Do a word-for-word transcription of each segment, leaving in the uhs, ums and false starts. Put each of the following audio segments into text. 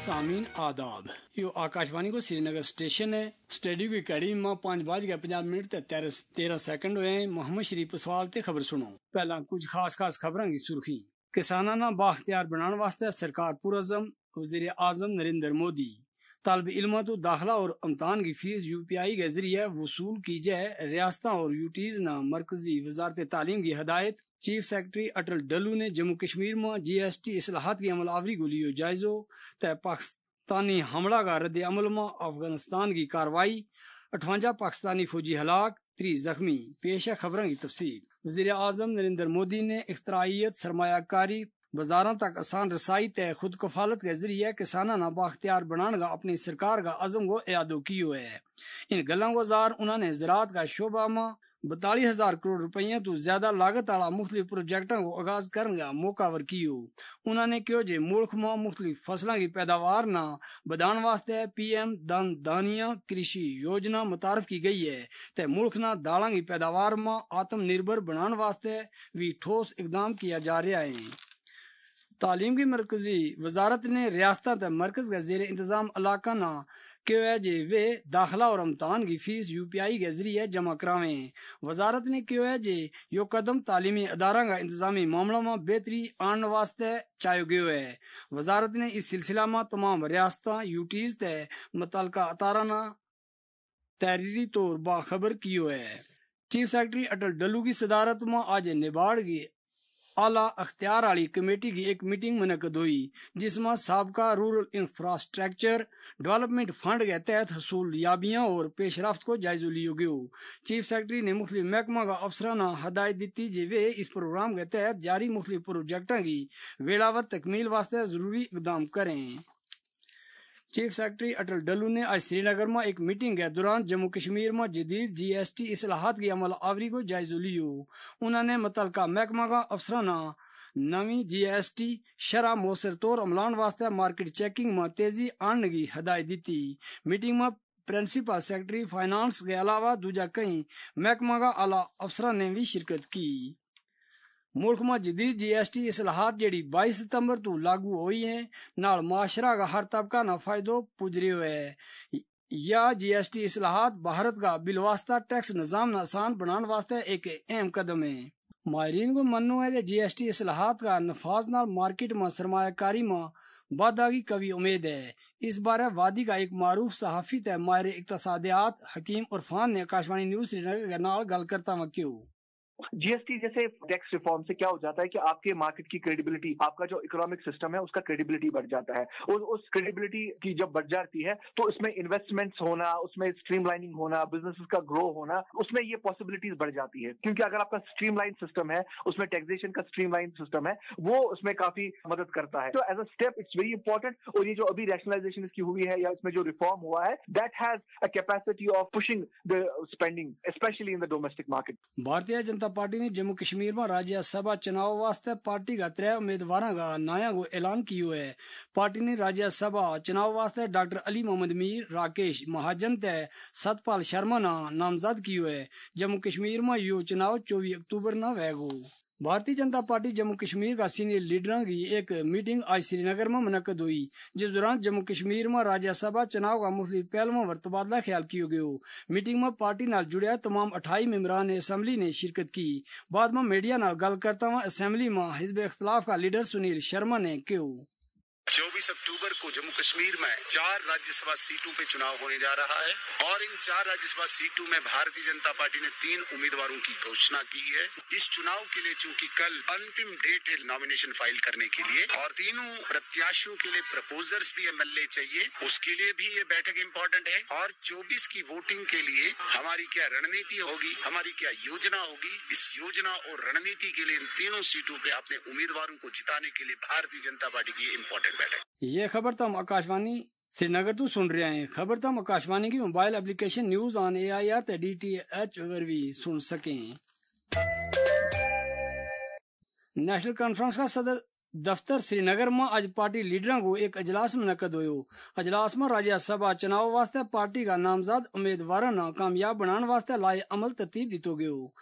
सामीन आदाब यो आकाशवाणी को श्रीनगर स्टेशन है। स्टडी की कड़ी में पांच बज के पंजाब मिनट ते तेरह तेरह सेकंड हुए। मोहम्मद शरीफ सवाल ते खबर सुनो। पहला कुछ खास खास खबरों की सुर्खी। किसाना ना बाख्तियार बनाने वास्ते सरकार पुरअज़म। वज़ीर आज़म नरेंद्र मोदी तालिब इल्मा तो दाखिला और इम्तहान की फीस यू पी आई के जरिए वसूल की जाए। रियासत और यूटीज ना मरकजी वजारत तालीम की हदायत। चीफ सेक्रेटरी अटल डल्लू ने जम्मू कश्मीर में जी एस टी इसलाहत की अमल आवरी को लियो जायजो। तय पाकिस्तानी हमला का रद्द अमल में अफगानिस्तान की कार्रवाई। अठवंजा पाकिस्तानी फौजी हलाक, त्री जख्मी। पेश है खबरों की तफसील। वज़ीर आज़म नरेंद्र मोदी ने इख्तराइयत, सरमायाकारी, बाजारों तक आसान रसाई तय खुद कफालत के जरिए किसाना ना बाख्तियार बनाने का अपनी सरकार का अज़म को यादो कियो है। इन गलों को जार उन्होंने ज़राअत का शोबा में बतालीस हजार करोड़ रुपये तो ज्यादा लागत वाला मुख्तलिफ प्रोजेक्टों को आगाज करने का मौका वर कियो। उन्होंने कहो जे मुल्क में मुख्तलिफ फसलों की पैदावार ना बढ़ाने वास्ते पी एम दान दानिया कृषि योजना मुतारफ की गई है। ते मुल्क ना दालों की पैदावार में आत्मनिर्भर बनाने वास्ते भी ठोस इकदाम किया जा रहा है। तालीम की मरकजी वजारत ने रियासत मरकज का जेर इंतजाम इलाका ना क्यों है जे वे दाखिला और इम्तहान की फीस यू पी आई के जरिए जमा करावें। वजारत ने क्यों है जे यो कदम तालीमी अदारा का इंतजामी मामलों में बेहतरी आने वास्ते चायो गयो है। वजारत ने इस सिलसिला में तमाम रियासत यूटीज ते मुतलका अतारा ना तहरीरी तौर बाखबर कियो है। चीफ सेक्रेटरी अटल डल्लू की सदारत में आज निबाड़ की आला अख्तियार वाली कमेटी की एक मीटिंग मुनक्कद हुई, जिसमें साबका रूरल इंफ्रास्ट्रक्चर डेवलपमेंट फंड के तहत हसूल याबियां और पेशरफ्त को जायजा लियो गयो। चीफ सेक्रेटरी ने मुख्तलिफ महकमा का अफसराना हदायत दी जे वे इस प्रोग्राम के तहत जारी मुख्तलिफ प्रोजेक्टों की वेलावर तकमील वास्ते जरूरी इकदाम करें। चीफ सेक्रेटरी अटल डल्लू ने आज श्रीनगर में एक मीटिंग के दौरान जम्मू कश्मीर में जदीद जी एस टी इसलाहत की अमल आवरी को जायजा लियो। उन्होंने मुतलका महकमा का अफसराना नवी जी एस टी शरह मौसर तौर अमलान वास्ते मार्केट चेकिंग में तेजी आने की हदायत दी। मीटिंग में प्रिंसिपल सेक्रेटरी फाइनेंस के अलावा दूजा कई महकमा का आला अफसरान ने भी शिरकत की। मुल्क में जदीद जी एस टी इसलाहत जेड़ी बाईस सितंबर तो लागू हुई है नाल माशरा का हर तबका ना फायदो पुज रहा है। या जी एस टी इसलाहत भारत का बिलवास्ता टैक्स निजाम आसान बनाने वास्ते एक अहम कदम है। माहिरीन को मानना है कि जी एस टी इसलाहत का नफाज नाल मार्केट में सरमायाकारी में वाधा की कवी उम्मीद है। इस बारे वादी का एक मारूफ सहाफी तय माहिर इक्तसादियात हकीम उरफान ने आकाशवाणी न्यूज श्रीनगर के नाल गल करता हुआ क्यों जीएसटी जैसे टैक्स रिफॉर्म से क्या हो जाता है कि आपके मार्केट की क्रेडिबिलिटी, आपका जो इकोनॉमिक सिस्टम है उसका क्रेडिबिलिटी बढ़ जाता है। और उस क्रेडिबिलिटी की जब बढ़ जाती है तो इसमें इन्वेस्टमेंट्स होना, उसमें स्ट्रीमलाइनिंग होना, बिजनेसेस का ग्रो होना, उसमें ये पॉसिबिलिटीज बढ़ जाती है। क्योंकि अगर आपका स्ट्रीमलाइन सिस्टम है, उसमें टैक्सेशन का स्ट्रीमलाइन सिस्टम है, वो उसमें काफी मदद करता है। तो as a step it's very important. और ये जो अभी रैशनलाइजेशन इसकी हुई है या इसमें जो रिफॉर्म हुआ है, that has a capacity of pushing the spending specially in the domestic market. Bharatiya Janata party ने जम्मू कश्मीर में राज्यसभा चुनाव वास्ते पार्टी का त्रै उम्मीदवारों का नाया को ऐलान कियो है। पार्टी ने राज्यसभा चुनाव वास्ते डॉक्टर अली मोहम्मद मीर, राकेश महाजन ते सतपाल शर्मा ना नामजद कियो है। जम्मू कश्मीर में यो चुनाव चौबीस अक्टूबर न होगा। भारतीय जनता पार्टी जम्मू कश्मीर का सीनियर लीडरों की एक मीटिंग आज श्रीनगर में मुनक्कद हुई, जिस दौरान जम्मू कश्मीर में राज्यसभा चुनाव का मुख्तलिफ पहलुओं पर तबादला ख्याल किया गया। मीटिंग में पार्टी नाल जुड़े तमाम अठाई मेंबरान असम्बली ने शिरकत की। बाद में मीडिया नाल गल करता हुआ असम्बली में हिजब इख्तलाफ का लीडर सुनील शर्मा ने क्यों चौबीस अक्टूबर को जम्मू कश्मीर में चार राज्यसभा सीटों पे चुनाव होने जा रहा है और इन चार राज्यसभा सीटों में भारतीय जनता पार्टी ने तीन उम्मीदवारों की घोषणा की है। इस चुनाव के लिए चूंकि कल अंतिम डेट है नॉमिनेशन फाइल करने के लिए और तीनों प्रत्याशियों के लिए प्रपोजल्स भी मिलने चाहिए, उसके लिए भी ये बैठक इम्पोर्टेंट है। और चौबीस की वोटिंग के लिए हमारी क्या रणनीति होगी, हमारी क्या योजना होगी, इस योजना और रणनीति के लिए इन तीनों सीटों पे अपने उम्मीदवारों को जिताने के लिए भारतीय जनता पार्टी की इम्पोर्टेंट ये खबर तम आकाशवाणी श्रीनगर तो सुन रहे हैं। खबर तम आकाशवाणी की mobile application news on A I R D T H पर भी सुन सकें। नेशनल कॉन्फ्रेंस का सदर दफ्तर श्रीनगर में आज पार्टी लीडरों को एक अजलास मुनक्कद हुयो। अजलास में राज्यसभा चुनाव वास्ते पार्टी का नामजद उम्मीदवारों ने कामयाब बनाने वास्ते लाए अमल तरतीब दितो गयो।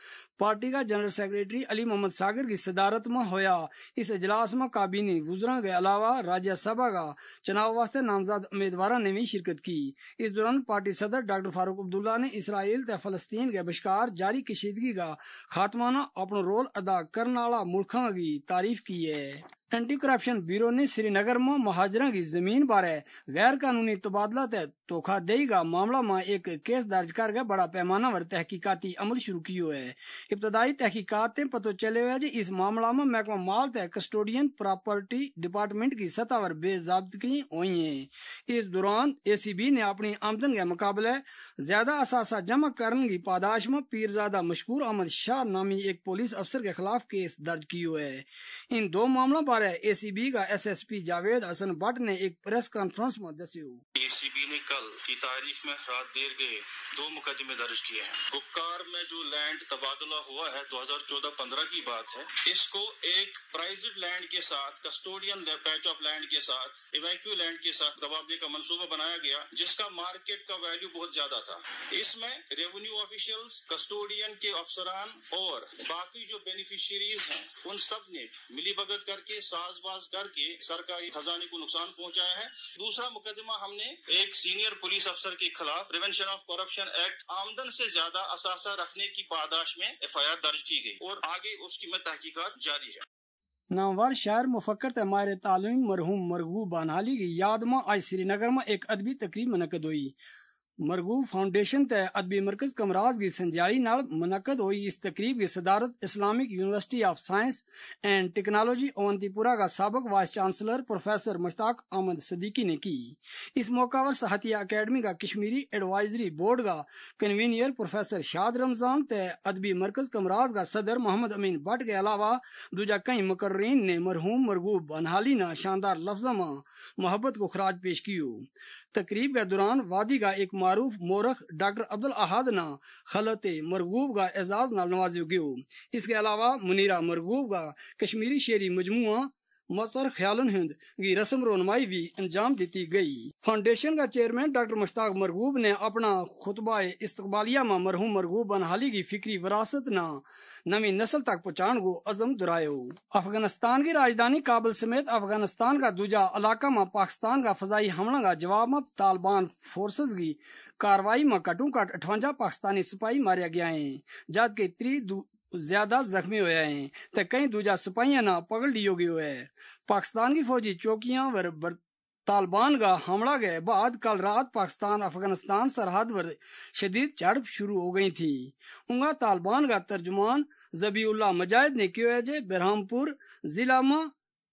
پارٹی کا جنرل سیکرٹری علی محمد ساگر کی صدارت میں ہویا اس اجلاس میں کابینی وزراء کے علاوہ راجیہ سبھا کا چناؤ واسطے نامزد امیدواراں نے بھی شرکت کی۔ اس دوران پارٹی صدر ڈاکٹر فاروق عبداللہ نے اسرائیل تے فلسطین کے بشکار جاری کشیدگی کا خاتمہ اپنا رول ادا کرنے والا ملکاں کی تعریف کی ہے۔ اینٹی کرپشن بیورو نے سری نگر میں مہاجروں کی زمین بارے غیر قانونی تبادلہ تے دھوکہ دہی کا معاملہ میں ایک کیس درج کر کے بڑا پیمانہ پر تحقیقاتی عمل شروع کیو ہے۔ ابتدائی تحقیقات تے پتہ چلے ہوئے جی اس معاملہ میں محکمہ مال تے کسٹوڈین پراپرٹی ڈپارٹمنٹ کی سطح پر بے ضابطگی ہوئی ہیں۔ اس دوران اے سی بی نے اپنی آمدن کے مقابلے زیادہ اثاثہ جمع کرنے کی پاداش میں پیرزادہ مشکور احمد شاہ نامی ایک پولیس افسر کے خلاف کیس درج کیو ہے۔ ان دو معاملوں پر اے سی بی کا S S P Javed Hassan Butt نے ایک پریس کانفرنس میں دسیو۔ اے سی بی نے کل کی تاریخ میں رات دیر گئے دو مقدمے درج کیے ہیں۔ گپکار میں جو لینڈ تبادلہ ہوا ہے دو ہزار چودہ پندرہ کی بات ہے، اس کو ایک پرائزڈ لینڈ کے ساتھ کسٹوڈین پیچ آف لینڈ کے ساتھ ایویکیو لینڈ کے ساتھ تبادلے کا منصوبہ بنایا گیا جس کا مارکیٹ کا ویلیو بہت زیادہ تھا۔ اس میں ریونیو آفیشلز، کسٹوڈین کے افسران اور باقی جو بینیفیشریز ہیں ان سب نے ملی بھگت کر کے ساز باز کر کے سرکاری خزانے کو نقصان پہنچایا ہے۔ دوسرا مقدمہ ہم نے ایک سینئر پولیس افسر کے خلاف پریونشن آف کرپشن ایکٹ آمدن سے زیادہ اثاثہ رکھنے کی پاداش میں ایف آئی آر درج کی گئی اور آگے اس کی میں تحقیقات جاری ہے۔ نامور شاعر مفکر تے ماہر تعلیم مرحوم مرغوب بانحالی کی یاد میں آج سری نگر میں ایک ادبی تقریب منعقد ہوئی۔ مرغوب فاؤنڈیشن تے ادبی مرکز کمراز کی سنجائی نال منعقد ہوئی اس تقریب کی صدارت Islamic university of science and technology Awantipora کا سابق vice chancellor professor Mushtaq Ahmad Siddiqui نے کی۔ اس موقع پر صحتیہ اکیڈمی کا کشمیری ایڈوائزری بورڈ کا کنوینئر پروفیسر شاد رمضان تے ادبی مرکز کمراز کا صدر محمد امین بٹ کے علاوہ دوجا کئی مقررین نے مرحوم مرغوب بانحالی نہ شاندار لفظوں میں محبت کو خراج پیش کیو۔ تقریب کے دوران وادی کا ایک معروف مورخ ڈاکٹر عبدالاحد نا خلط مرغوب کا اعزاز نال نوازیو گیو۔ اس کے علاوہ منیرہ مرغوب کا کشمیری شعری مجموعہ مصر خیالن ہند کی رسم رونمائی بھی انجام دیتی گئی۔ فاؤنڈیشن کا چیئرمین ڈاکٹر مشتاق مرغوب نے اپنا خطبہ استقبالیہ میں مرحوم مرغوب بانحالی کی فکری وراثت نہ نوی نسل تک پہنچان کو عزم دہرایو۔ افغانستان کی راجدھانی کابل سمیت افغانستان کا دوجا علاقہ میں پاکستان کا فضائی حملہ کا جواب میں طالبان فورسز کی کاروائی میں کٹوں کٹ اٹھوجا پاکستانی سپاہی ماریا گیا ہیں جبکہ تری زیادہ زخمی ہوئے ہیں تو کئی دوجا سپاہیاں نہ پکڑ لیو گئے ہوئے۔ پاکستان کی فوجی چوکیاں ور طالبان کا حملہ کے بعد کل رات پاکستان افغانستان سرحد پر شدید جھڑپ شروع ہو گئی تھی۔ انگا طالبان کا ترجمان ذبیح اللہ مجاہد نے کہا ہے برہم پور ضلع میں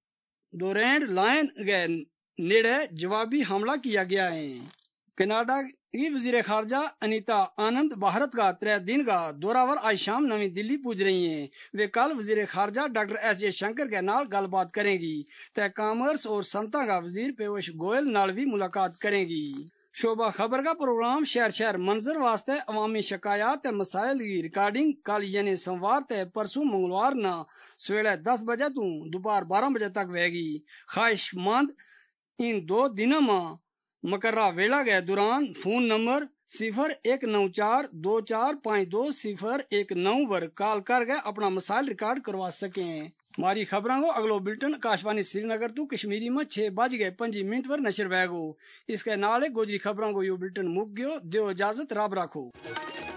دورینڈ لائن کے نیڑے جوابی حملہ کیا گیا ہے۔ کینیڈا کی وزیر خارجہ انیتا آنند بھارت کا ترے دن کا دورہ ور آج شام نئی دلی پہنچ رہی ہیں۔ وہ کل وزیر خارجہ ڈاکٹر ایس جے شنکر کے نال گل بات کریں گی تے کامرس اور صنعت کا وزیر پیوش گوئل نال بھی ملاقات کریں گی۔ شعبہ خبر کا پروگرام شہر شہر منظر واسطے عوامی شکایات تے مسائل کی ریکارڈنگ کل یعنی سوموار تے پرسوں منگلوار نہ سویرے دس بجے تو دوپہر بارہ بجے تک ہوئے گی۔ خواہش مند ان دو دنوں میں مقررہ ویلا کے دوران فون نمبر صفر ایک نو چار دو چار پانچ دو صفر ایک نو پر کال کر کے اپنا مسائل ریکارڈ کروا سکیں۔ ہماری خبروں کو اگلو بلٹن آکاشوانی سری نگر تو کشمیری میں چھ بج گئے پنجی منٹ پر نشر ہوئے گو۔ اس کے نال گوجری خبروں کو یہ بلٹن مک گیو دیو اجازت رب رکھو۔